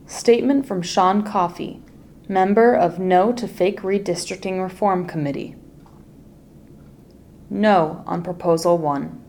Statement from Sean Coffey, member of No to Fake Redistricting Reform Committee. No on Proposal 1.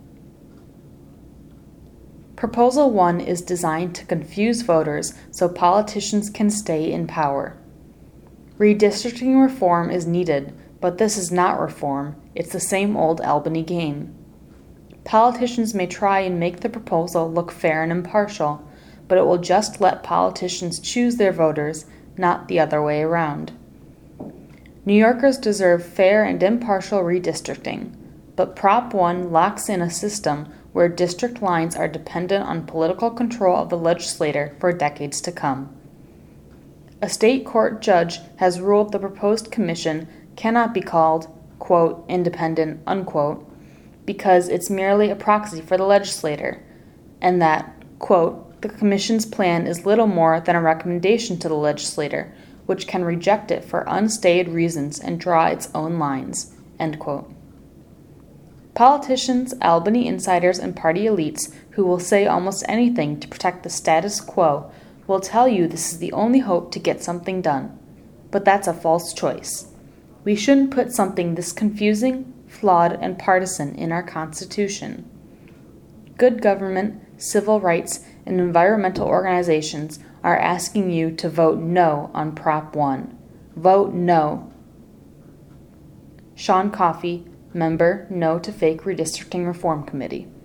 Proposal 1 is designed to confuse voters so politicians can stay in power. Redistricting reform is needed, but this is not reform, it's the same old Albany game. Politicians may try and make the proposal look fair and impartial, but it will just let politicians choose their voters, not the other way around. New Yorkers deserve fair and impartial redistricting, but Prop 1 locks in a system where district lines are dependent on political control of the legislator for decades to come. A state court judge has ruled the proposed commission cannot be called, quote, independent, unquote, because it's merely a proxy for the legislator, and that, quote, the Commission's plan is little more than a recommendation to the legislator, which can reject it for unstated reasons and draw its own lines. End quote. Politicians, Albany insiders, and party elites who will say almost anything to protect the status quo will tell you this is the only hope to get something done. But that's a false choice. We shouldn't put something this confusing, flawed, and partisan in our Constitution. Good government, civil rights, and environmental organizations are asking you to vote no on Prop 1. Vote no. Sean Coffey, member, No to Fake Redistricting Reform Committee.